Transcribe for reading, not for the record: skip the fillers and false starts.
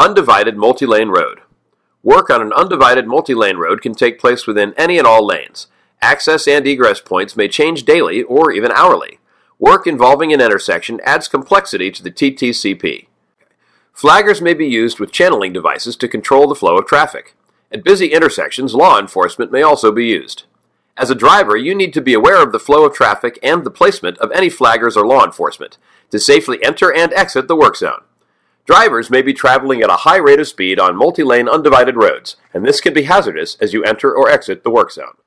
Undivided multi-lane road. Work on an undivided multi-lane road can take place within any and all lanes. Access and egress points may change daily or even hourly. Work involving an intersection adds complexity to the TTCP. Flaggers may be used with channeling devices to control the flow of traffic. At busy intersections, law enforcement may also be used. As a driver, you need to be aware of the flow of traffic and the placement of any flaggers or law enforcement to safely enter and exit the work zone. Drivers may be traveling at a high rate of speed on multi-lane undivided roads, and this can be hazardous as you enter or exit the work zone.